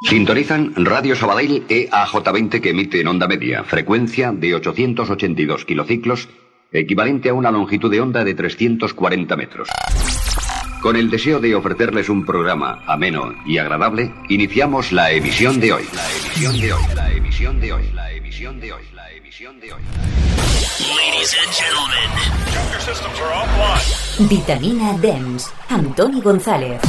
Sintonizan Radio Sabadell EAJ20 que emite en onda media, frecuencia de 882 kilociclos, equivalente a una longitud de onda de 340 metros. Con el deseo de ofrecerles un programa ameno y agradable, iniciamos la emisión de hoy. Ladies and gentlemen, your systems are offline. Vitamina Dance, Antoni González.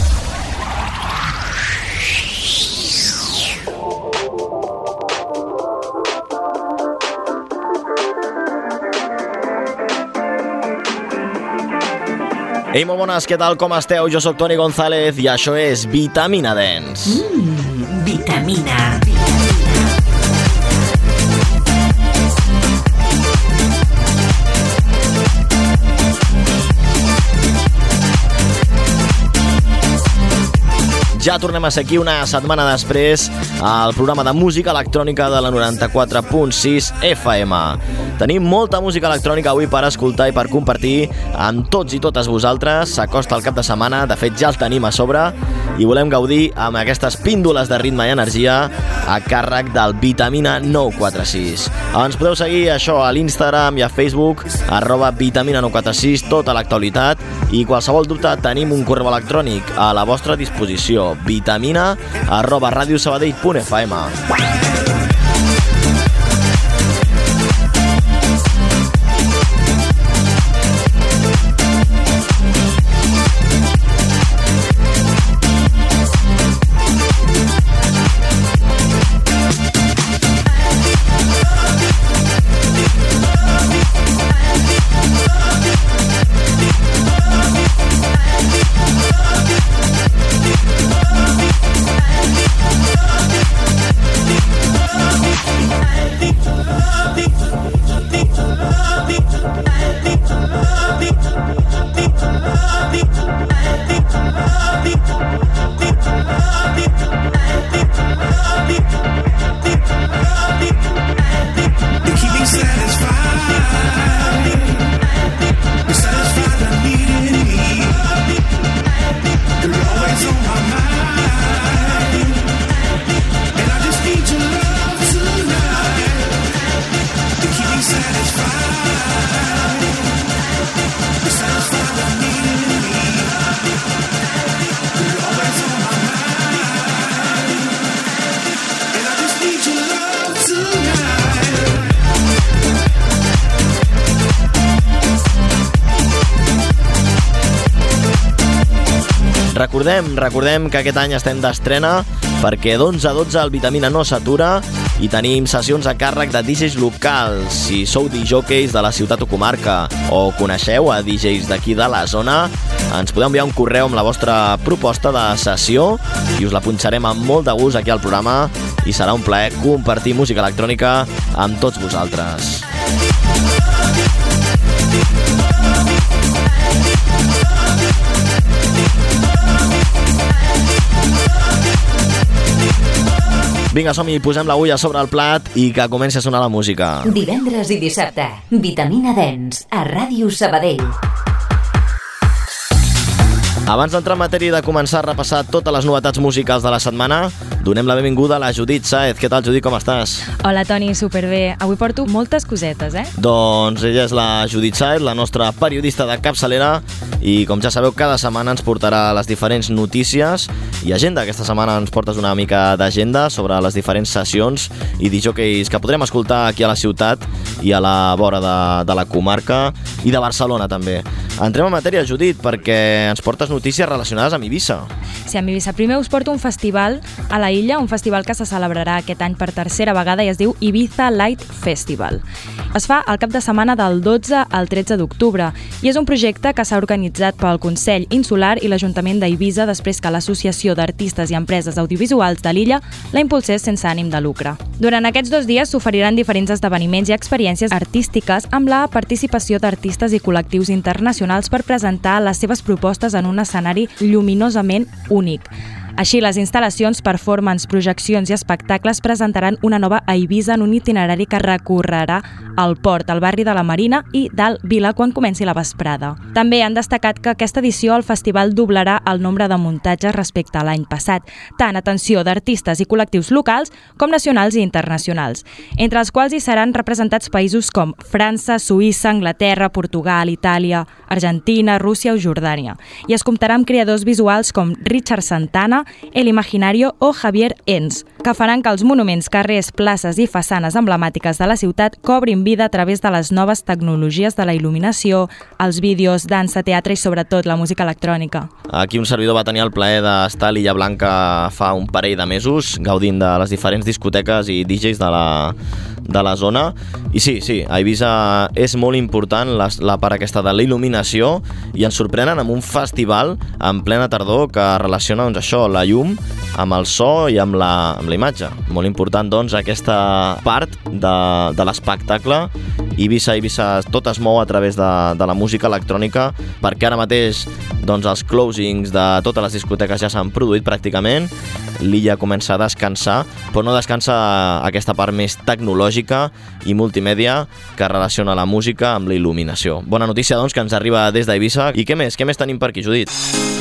Ei, molt bones, què tal, com esteu? Jo sóc Toni González i això és Vitamina Dance. Vitamina. Ja tornem a ser aquí una setmana després al programa de música electrònica de la 94.6 FM. Tenim molta música electrònica avui per escoltar i per compartir amb tots i totes vosaltres. S'acosta el cap de setmana, de fet ja el tenim a sobre i volem gaudir amb aquestes píndoles de ritme i energia a càrrec del Vitamina 946. Ens podeu seguir això a l'Instagram i a Facebook @Vitamina946, tota l'actualitat, i qualsevol dubte tenim un correu electrònic a la vostra disposició, vitamina@radiosabadell.fm. Recordem que aquest any estem d'estrena perquè d'11 a 12 el Vitamina no s'atura i tenim sessions a càrrec de DJs locals. Si sou DJs de la ciutat o comarca o coneixeu a DJs d'aquí de la zona, ens podeu enviar un correu amb la vostra proposta de sessió i us la punxarem amb molt de gust aquí al programa i serà un plaer compartir música electrònica amb tots vosaltres. Vinga, som-hi, posem l'agulla sobre el plat i que comenci a sonar la música. Divendres i dissabte, Vitamina Dance, a Ràdio Sabadell. Abans d'entrar en matèria i de començar a repassar totes les novetats musicals de la setmana, donem la benvinguda a la Judit Sáez. Què tal, Judit, com estàs? Hola, Toni, superbé. Avui porto moltes cosetes, Doncs ella és la Judit Sáez, la nostra periodista de capçalera, i com ja sabeu, cada setmana ens portarà les diferents notícies i agenda. Aquesta setmana ens portes una mica d'agenda sobre les diferents sessions i DJs que podrem escoltar aquí a la ciutat i a la vora de la comarca i de Barcelona també. Entrem en matèria, Judit, perquè ens portes notícies relacionades amb Eivissa. Sí, amb Eivissa. Primer us porto un festival a la illa, un festival que se celebrarà aquest any per tercera vegada i es diu Ibiza Light Festival. Es fa el cap de setmana del 12 al 13 d'octubre i és un projecte que s'ha organitzat pel Consell Insular i l'Ajuntament d'Eivissa després que l'Associació d'Artistes i Empreses Audiovisuals de l'illa la impulsés sense ànim de lucre. Durant aquests 2 dies s'oferiran diferents esdeveniments i experiències artístiques amb la participació d'artistes i col·lectius internacionals per presentar les seves propostes en un escenari lluminosament únic. Així, les instal·lacions, performance, projeccions i espectacles presentaran una nova a Eivissa en un itinerari que recorrerà el port, el barri de la Marina i del Vila quan comenci la vesprada. També han destacat que aquesta edició el festival doblarà el nombre de muntatges respecte a l'any passat, tant atenció d'artistes i col·lectius locals com nacionals i internacionals, entre els quals hi seran representats països com França, Suïssa, Anglaterra, Portugal, Itàlia, Argentina, Rússia o Jordània. I es comptarà amb creadors visuals com Richard Santana, El Imaginario o Javier Ens, que faran que els monuments, carrers, places i façanes emblemàtiques de la ciutat cobrin vida a través de les noves tecnologies de la il·luminació, els vídeos, dansa, teatre i sobretot la música electrònica. Aquí un servidor va tenir el plaer d'estar a l'Illa Blanca fa un parell de mesos, gaudint de les diferents discoteques i DJs de la zona. I sí, a Eivissa és molt important la part aquesta de la il·luminació i ens sorprenen amb un festival en plena tardor que relaciona doncs, això, la llum amb el so i amb la imatge. Molt important doncs aquesta part de l'espectacle. Eivissa tot es mou a través de la música electrònica, perquè ara mateix doncs, els closings de totes les discoteques ja s'han produït pràcticament. L'illa comença a descansar, però no descansa aquesta part més tecnològica i multimèdia que relaciona la música amb la il·luminació. Bona notícia, doncs, que ens arriba des d'Eivissa. I què més tenim per aquí, Judit?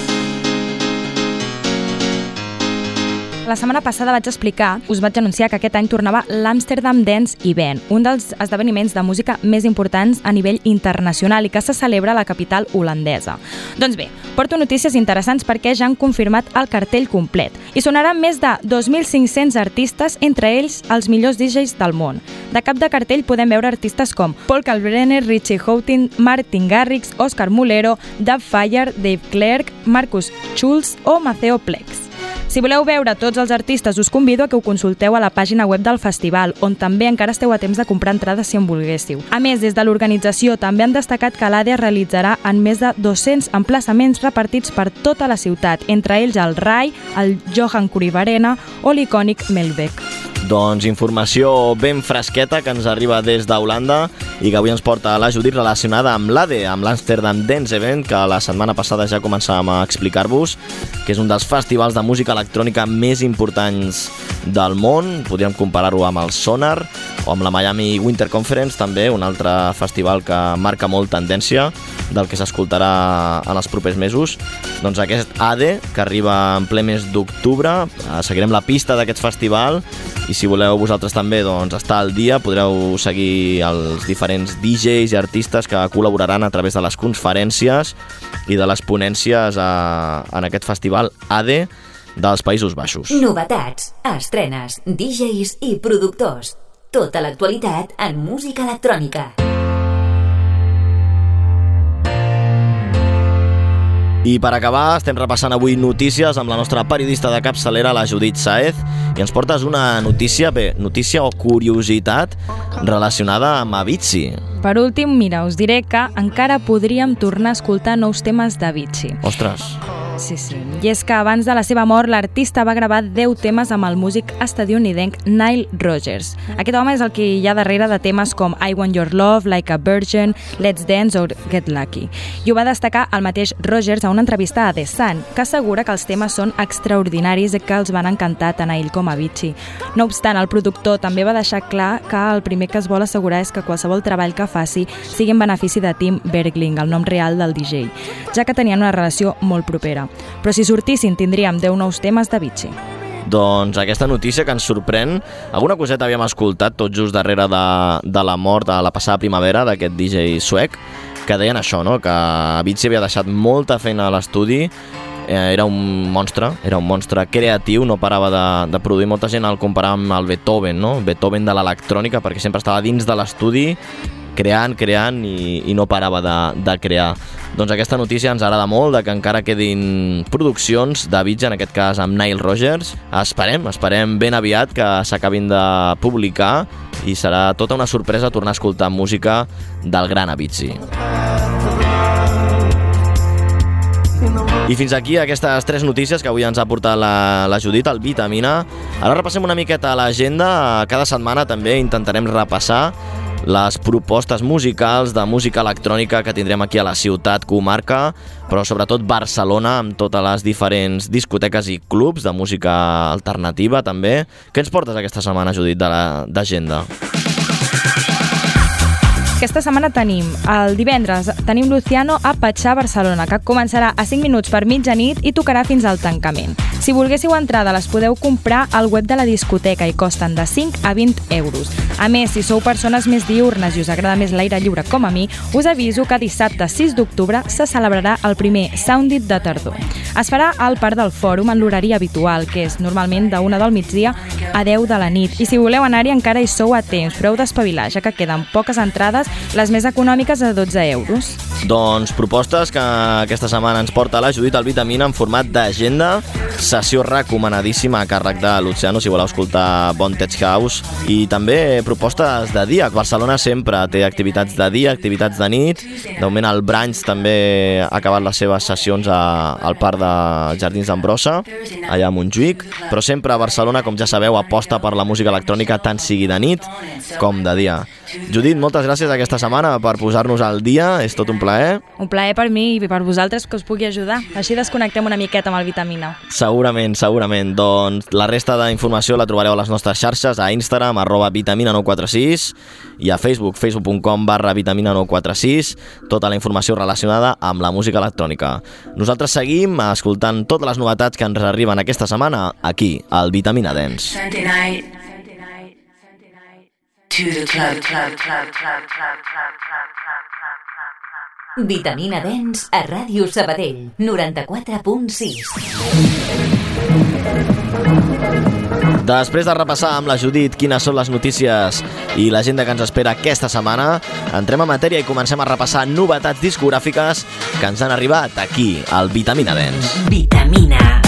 La setmana passada us vaig anunciar que aquest any tornava l'Amsterdam Dance Event, un dels esdeveniments de música més importants a nivell internacional i que se celebra a la capital holandesa. Doncs bé, porto notícies interessants perquè ja han confirmat el cartell complet i sonaran més de 2.500 artistes, entre ells els millors DJs del món. De cap de cartell podem veure artistes com Paul Kalkbrenner, Richie Houghton, Martin Garrix, Oscar Mulero, Dub Fire, Dave Clark, Marcus Schulz o Maceo Plex. Si voleu veure tots els artistes, us convido a que ho consulteu a la pàgina web del festival, on també encara esteu a temps de comprar entrades si en volguéssiu. A més, des de l'organització també han destacat que l'ADE es realitzarà en més de 200 emplaçaments repartits per tota la ciutat, entre ells el RAI, el Johan Cruyff Arena o l'icònic Melbeck. Doncs informació ben fresqueta que ens arriba des d'Holanda i que avui ens porta la Judit relacionada amb l'ADE, amb l'Amsterdam Dance Event, que la setmana passada ja començàvem a explicar-vos, que és un dels festivals de música electrònica més importants del món. Podríem comparar-ho amb el Sonar o amb la Miami Winter Conference, també, un altre festival que marca molt tendència del que s'escoltarà en els propers mesos. Doncs aquest ADE, que arriba en ple mes d'octubre, seguirem la pista d'aquest festival i si voleu vosaltres també doncs, estar al dia, podreu seguir els diferents DJs i artistes que col·laboraran a través de les conferències i de les ponències en aquest festival ADE dels Països Baixos. Novetats, estrenes, DJs i productors. Tota l'actualitat en música electrònica. I per acabar, estem repassant avui notícies amb la nostra periodista de capçalera, la Judit Saez, i ens portes una notícia o curiositat relacionada amb Avicii. Per últim, mira, us diré que encara podríem tornar a escoltar nous temes d'Avicii. Ostres! Sí. I és que abans de la seva mort, l'artista va gravar 10 temes amb el músic estadounidenc Nile Rodgers. Aquest home és el que hi ha darrere de temes com I Want Your Love, Like a Virgin, Let's Dance o Get Lucky. I ho va destacar el mateix Rodgers a una entrevista a The Sun, que assegura que els temes són extraordinaris i que els van encantar tant a ell com a Avicii. No obstant, el productor també va deixar clar que el primer que es vol assegurar és que qualsevol treball que faci sigui en benefici de Tim Bergling, el nom real del DJ, ja que tenien una relació molt propera. Però si sortissin tindríem 10 nous temes d'Avicii. Doncs aquesta notícia que ens sorprèn, alguna coseta havíem escoltat tot just darrere de la mort a la passada primavera d'aquest DJ suec, que deien això, no? Que Avicii havia deixat molta feina a l'estudi, era un monstre creatiu, no parava de produir. Molta gent el comparava amb el Beethoven, no? Beethoven de l'electrònica, perquè sempre estava dins de l'estudi creant i no parava de crear. Doncs aquesta notícia ens agrada molt, de que encara quedin produccions d'Avicii, en aquest cas amb Nile Rodgers. Esperem ben aviat que s'acabin de publicar i serà tota una sorpresa tornar a escoltar música del gran Avicii. I fins aquí aquestes 3 notícies que avui ens ha portat la Judit, el Vitamina. Ara repassem una miqueta l'agenda. Cada setmana també intentarem repassar les propostes musicals de música electrònica que tindrem aquí a la ciutat comarca, però sobretot Barcelona, amb totes les diferents discoteques i clubs de música alternativa també. Què ens portes aquesta setmana, Judit, d'agenda? Aquesta setmana tenim, el divendres, tenim Luciano a Patxà, Barcelona, que començarà a 5 minuts per mitjanit i tocarà fins al tancament. Si volguéssiu entrada, les podeu comprar al web de la discoteca i costen de 5 a 20 euros. A més, si sou persones més diurnes i us agrada més l'aire lliure com a mi, us aviso que dissabte 6 d'octubre se celebrarà el primer Soundit de tardor. Es farà al Parc del Fòrum en l'horari habitual, que és normalment de 1 del migdia a 10 de la nit. I si voleu anar-hi encara hi sou a temps, però heu d'espavilar, ja que queden poques entrades, les més econòmiques a 12 euros. Doncs propostes que aquesta setmana ens porta la Judit al Vitamina en format d'agenda, sessió recomanadíssima a càrrec de Luciano si voleu escoltar bon tech house, i també propostes de dia. Barcelona sempre té activitats de dia, activitats de nit. De moment el Branch també ha acabat les seves sessions al Parc de Jardins d'Ambrosa, allà a Montjuïc, però sempre a Barcelona, com ja sabeu, aposta per la música electrònica tant sigui de nit com de dia. Judit, moltes gràcies aquesta setmana per posar-nos al dia, és tot un plaer. Un plaer per mi i per vosaltres que us pugui ajudar. Així desconnectem una miqueta amb el Vitamina. Segurament. Doncs la resta d'informació la trobareu a les nostres xarxes, a Instagram, @vitamina946, i a facebook.com/vitamina946, tota la informació relacionada amb la música electrònica. Nosaltres seguim escoltant totes les novetats que ens arriben aquesta setmana aquí, al Vitamina Dance. To the club. Vitamina Dance a Ràdio Sabadell, 94.6. Després de repassar amb la Judit quines són les notícies i l'agenda que ens espera aquesta setmana, entrem a matèria i comencem a repassar novetats discogràfiques que ens han arribat aquí, al Vitamina Dance. Vitamina.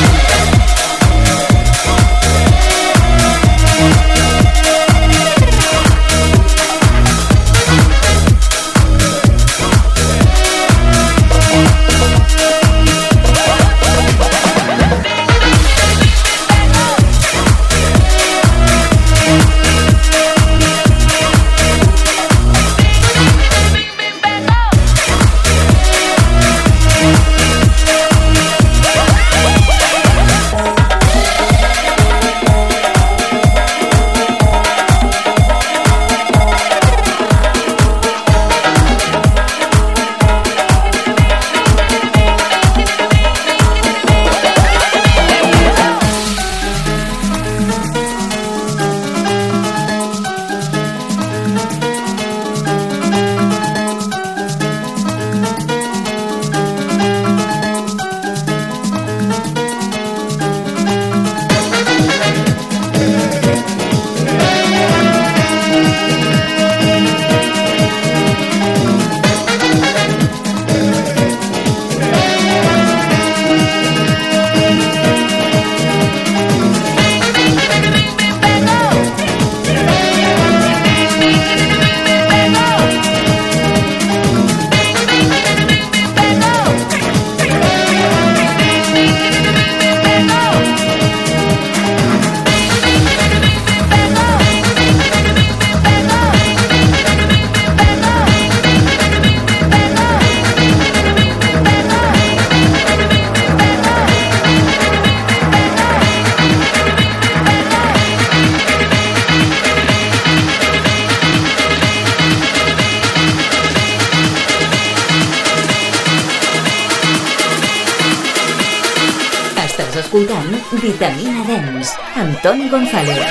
Escoltant Vitamina Dance amb Toni González.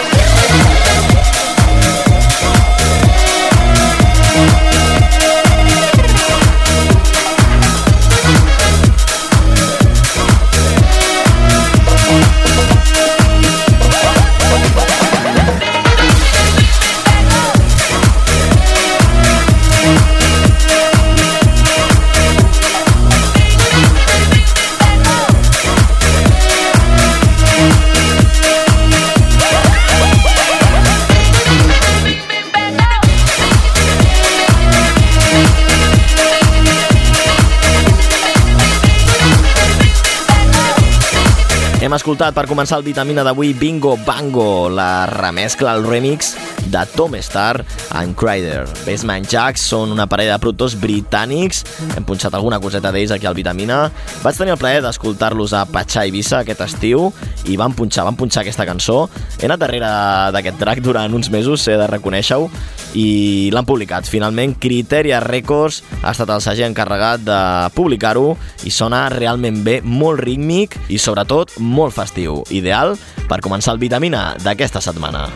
Hem escoltat per començar el Vitamina d'avui Bingo Bango, la remescla, el remix de Tom Star and Crider. Basement Jaxx són una parella de productors britànics, hem punxat alguna coseta d'ells aquí al Vitamina. Vaig tenir el plaer d'escoltar-los a Patxà Eivissa aquest estiu i van punxar aquesta cançó. He anat darrere d'aquest track durant uns mesos, he de reconèixer-ho, i l'han publicat. Finalment, Criteria Records ha estat el segell encarregat de publicar-ho i sona realment bé, molt rítmic i sobretot molt festiu. Ideal per començar el Vitamina d'aquesta setmana.